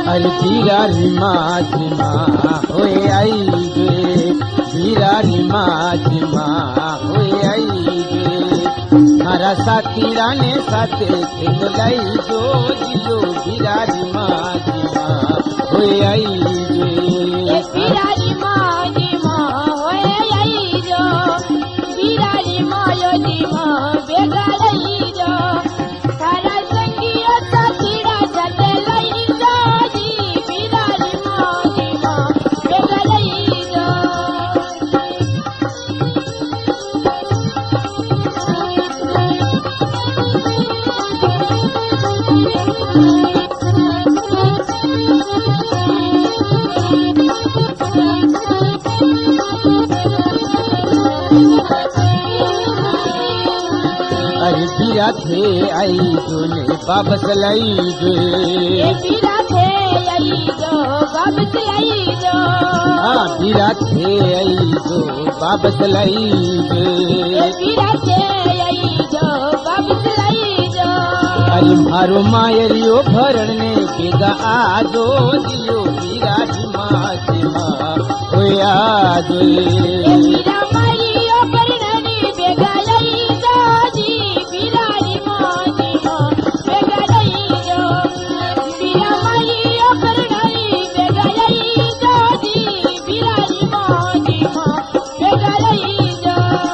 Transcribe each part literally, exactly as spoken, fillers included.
अरे बिरारी माझी मा होय आई गे बिरारी माझी मा होय आई गे मारा साथीराने साथे खेत लाई जो जियो बिरारी माझी मा होय आई गे बिरारी माझी मा होय आई जो बिरारी मायो जी मा बेगा लई जो सारा संगिया साथीरा जाते लई जो जी बिरारी माझी मा बेगा लई जो अरे बिरा थे आई जो ने वापस लाई गे बिरा थे आई जो वापस लाई जो हाँ बिरा थे आई जो वापस लाई गे बिरा थे आई जो वापस लाई जो अरे मारो मायरियो भरण ने बेगा आजो जियो बिरारी माझी मा होय आजो बिरा मारियो परणानी बेगा लई जो जी बिरारी माझी मा बेगा लई जो बिरा मारियो परणानी बेगा लई जो जी बिरारी माझी मा बेगा लई जो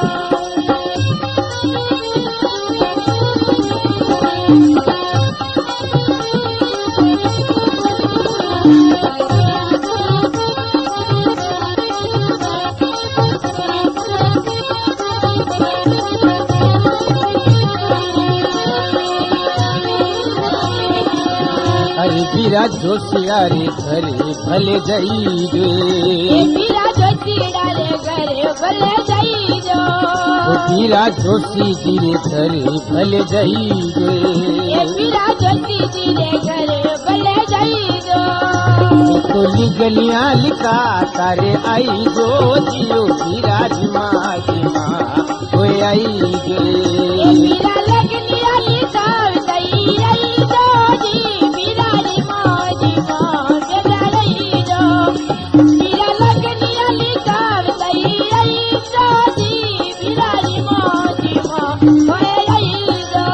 अरे बिरा जोशिया रे घरे भले जाई गे बिरा जोशीरा रे घरे भले जाई जो ओ बिरा जोशी जी रे घरे भले जाई गे बिरा जोशी जी रे घरे भले जाई जो तोली गलियां लिखा तारे आई जो जियो बिरारी माझी मा होय आई गे बिरा लगनी आली साव दई आई जो जी बिरारी माझी मा बेगा लई जो बिरा लगनी आली साव दई आई जो जी बिरारी माझी मा होय आई जो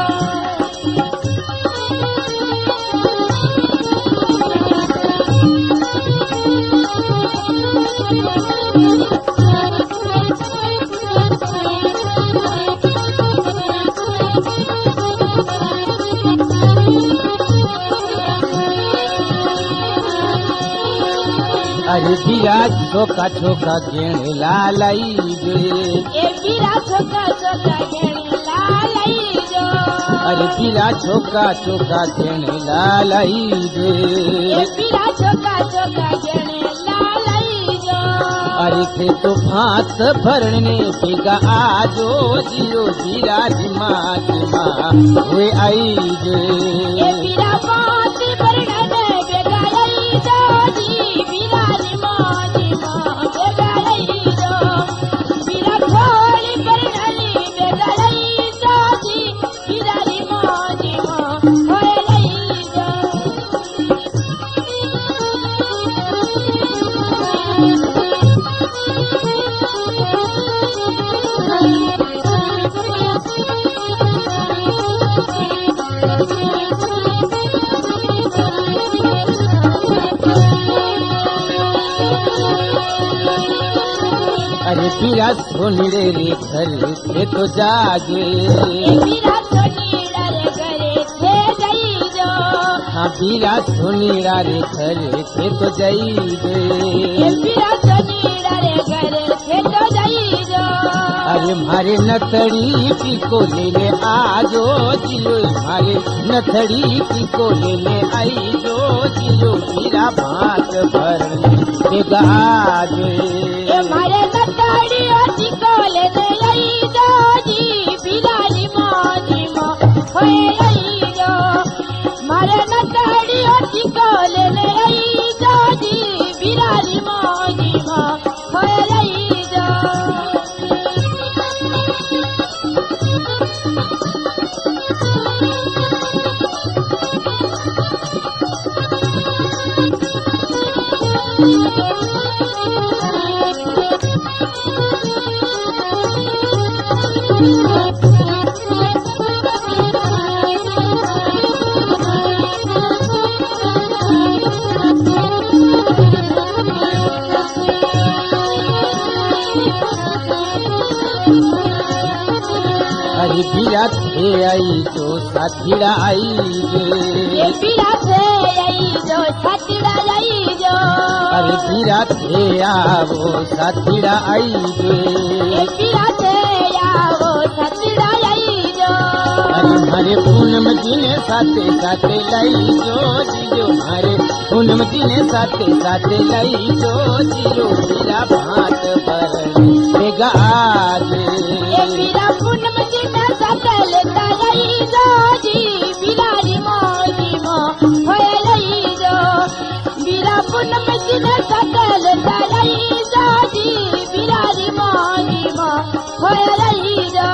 अरे बिरा छोका छोका गेणे लालाई गे ए बिरा छोका छोका गेणी लालई जो अरे बिरा छोका छोका गेणे लालाई गे ए बिरा छोका छोका गेणी लालई जो अरे थे तो भात भरने बेगा आजो जियो बिरारी माझी मा होय आई गे ए बिरा पाती परणाने बेगा लई जो जी बिरारी माझी मा बेगा लई जो बिरा खोली परणानी बेगा लई जो जी बिरारी माझी मा होय लई जो अरे बिरा सोनीरे रे घरे थे तो जागे ए बिरा छोटीरा रे घरे थे जाई जो हाँ बिरा सोनीरा रे घरे थे तो जाई गे ए बिरा छोटीरा रे घरे थे तो जाई जो अरे मारे नथड़ी पीको ले ले आजो जियो मारे नथड़ी पीको ले ले आई जो जियो बिरा भात भरने बेगा आजो ए मारे नताड़ी ओची कोले ने आई जो जी बिरारी माझी मा होय आई जो मारे नताड़ी ओची कोले ने आई जो जी बिरारी माझी मा होय आई जो अरे बिरात हे आई तो साथीड़ा आई ये गे बिरात है आई जो साथीड़ा आई जो अरे बिरात हे आवो साथीड़ा आई गे ये बिरात है या वो साथीड़ा आई जो अरे मारे पूनम जी ने साथे साथे लाई जो जियो मारे पूनम जी ने साथे साथे लाई जो जियो मेरा भात भरने बेगा आज ये बिरा पूनम जी ने सकल तलाई जो जी बिरारी मोजी मो होए लई जो बिरा पूनम जी ने सकल तलाई जो जी बिरारी मोजी मो होए लई जो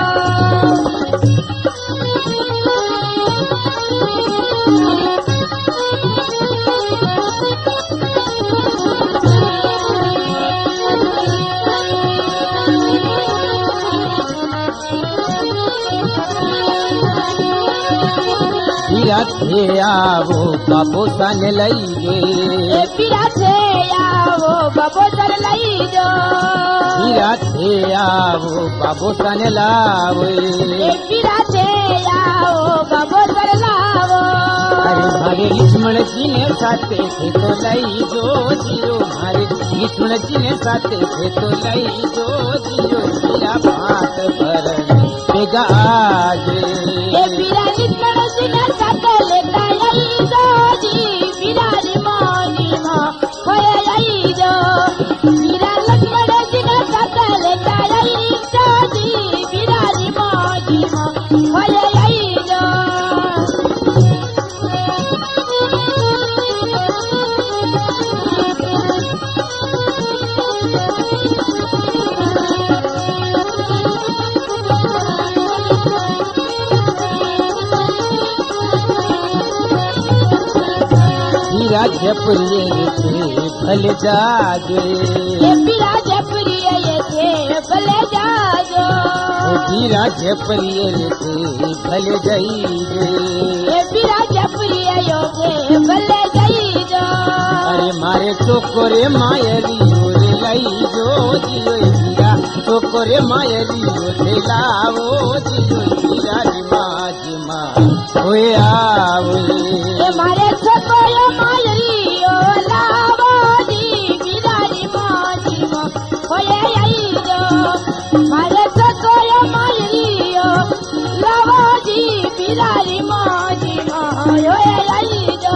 बिरात हे आवो बाबो सन लई गे ये बिरात है या वो बबो सर लई जो बिरात हे आवो बाबो सन लावे ये बिरात है या वो बबो सर लावो अरे मारे लक्ष्मण जी ने साथे थे तो लई जो जियो मारे लक्ष्मण जी ने साथे थे तो लई जो जियो मेरा भात भरने बेगा आज ये बिरा लिखण सिने सकल तलाई जो जी बिरारी मोजी मो होए लई जो बिरा लक्ष्मण सिने सकल तलाई जो जी बिरारी मोजी मो होए लई जो राज्य प्रिय थे भले जागे ये बिरा जपरिय ये थे भले जाजो राज्य प्रिय थे भले जाइगे ये बिरा जपरिय यो थे भले जाई जो अरे मारे चोकोरे मायरी ओरे लाई जो जियो हीरा चोकोरे मायरी ओरे लावो जियो हीरा जिमा जिमा होए आवो ये मारे छोकोयो मायरी ओ लावो जी बिरारी मोजी मो होए आई जो मारे छोकोयो मायरी ओ लावो जी बिरारी मोजी मो होए आई जो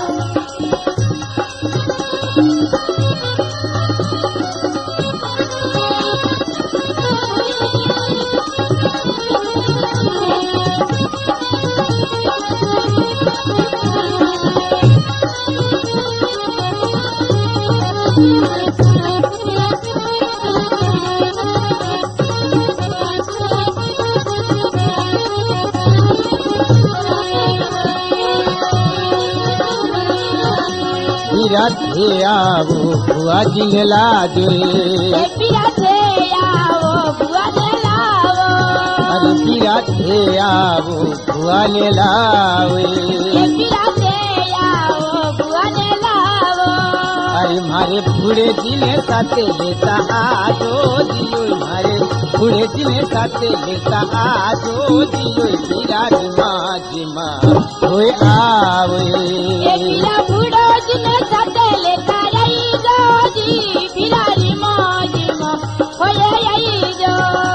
बिरात हे आवो बुआ जी ने ला दे ये बिरात है या वो बुआ ने लावो अरे बिरात हे आवो बुआ ने लावे ये बिरात है या वो बुआ ने लावो अरे मारे बूढ़े जी ने साथे लेता आजो जियो मारे बूढ़े जी ने साथे लेता आजो जियो हीरा जिमा जिमा होए आवे ये बिरा बूढ़ो जिने साथे लेता रही जो जी बिरारी मोजी मो होए आई जो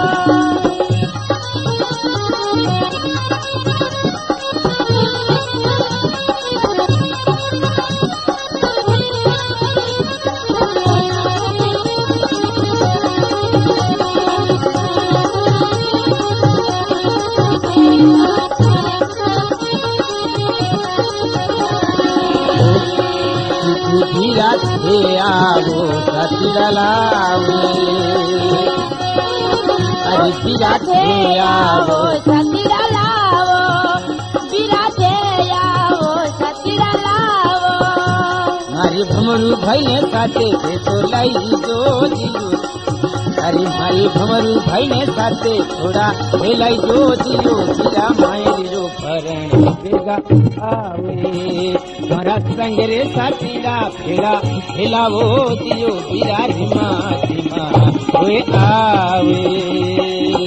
बिरात हे आवो साथीड़ा लावे अरे बिरात हे आवो सतीरा लावो बिरात है या वो सतीरा लावो मारे भमरू भाई ने साथे तो लाई जो जियो अरे मारे भमरू भाई ने साथे थोड़ा हेलाई जो जियो हीरा मायरी रो भरण बेगा आवे मारा संगरे साथीला फेरा हेलावो जियो हीरा धीमा धीमा होए आवे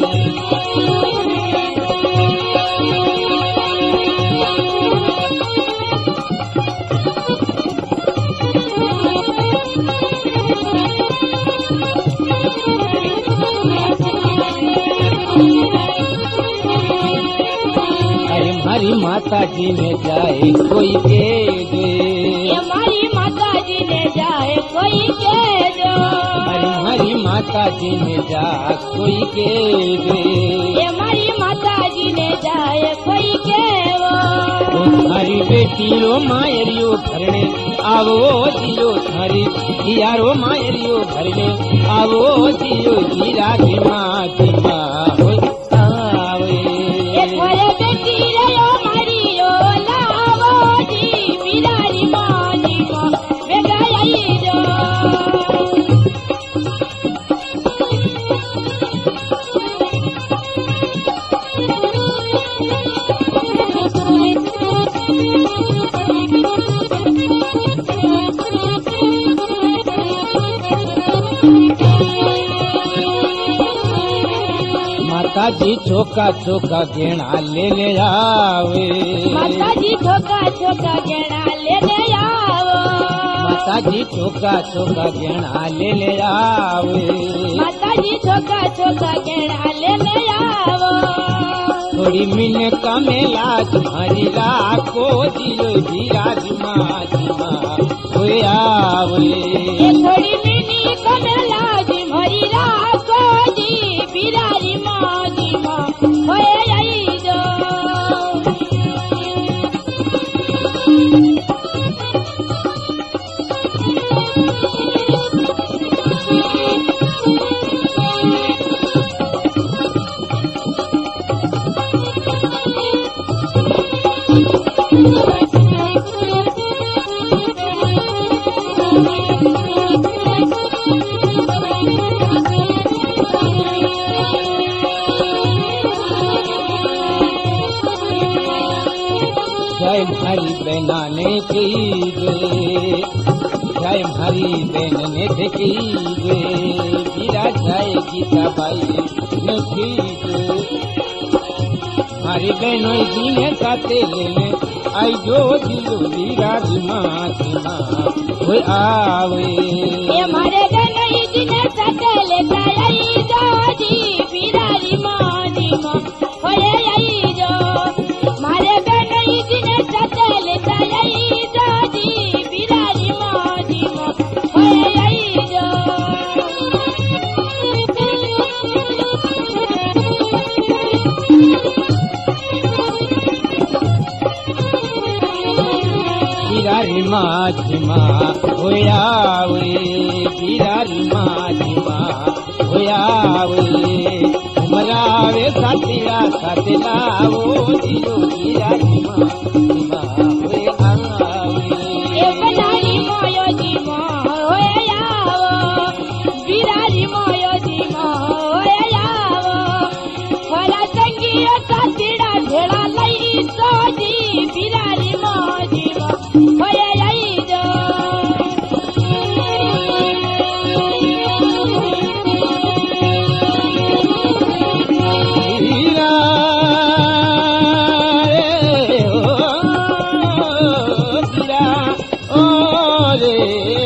हमारी माता जी ने जाए कोई के दे हमारी माता जी ने जाए कोई के दो हमारी माता जी ने जा कोई के दे हमारी माता जी ने जाए कोई के वो हमारी बेटी रो मायरियो भरने आवो जियो थारी यारो मायरियो भरने आवो जियो हीरा धीमा धीमा हो आवे बेटी रो मारियो लावो जी बिरारी मानी मां बेगाई जो माता जी छोका छोका गेणा ले ले आवे माता जी छोका छोका गेणा ले ले आवो माता जी छोका छोका गेणा ले ले आवे माता जी छोका छोका गेणा ले ले आवो थोड़ी मिन का मेला तुम्हारी लाखो जियो हीरा धीमा धीमा होए आवे थोड़ी मिनी का मेला तुम्हारी लाखो जी बिरारी मां धीमा होए आई जो जय हरी बहना ने की गे जय हरी बहन ने देखी गे वीरा जय गीता बाई ने की गे हरी बहनों जी ने साथे लेने आई जो जियो वीरा धीमा धीमा होए आवे हमारे गनई जी ने साथे लेता आई जो जी बिरारी मां धीमा होए आई जो मारे गनई जी ने साथे लेता आई जो जी बिरारी मां धीमा होए आई जो बिरारी माँ धीमा होए आवे बिरारी माँ धीमा होए आवे मरावे साथीला साथीला वो जियो बिरारी माँ धीमा होए आवे ए बनारी मायो धीमा होए आवो बिरारी मायो धीमा होए आवो होला संगियो साथीड़ा ढेड़ा लई तो जी बिरारी मां धीमा होए आई जो हीरा रे ओ हीरा ओ रे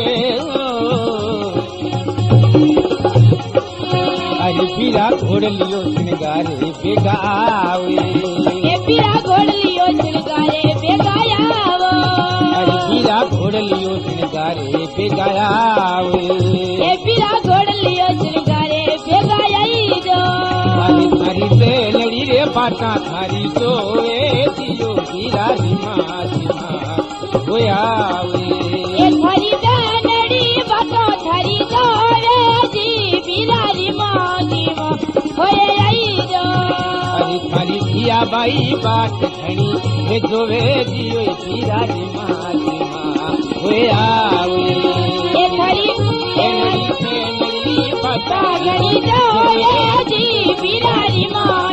अरे पीरा घोड़ लियो श्रृंगारे बेगावे ए पीरा घोड़ लियो श्रृंगारे बेगायावो अरे पीरा घोड़ लियो श्रृंगारे बेगावे ए पीरा घोड़ लियो श्रृंगारे बेगायाई जो अरे थारी से लड़ी रे बाटा थारी जो ए जियो हीरा धीमा धीमा होए आवे ए थारी दानड़ी बातो थारी जोवे जी बिरारी मां धीमा होए आई जो अरे थारी थिया बाई बाट खणी वे जोवे जियो हीरा धीमा धीमा होए आवे नथड़ी जोड़े जी बिरारी माँ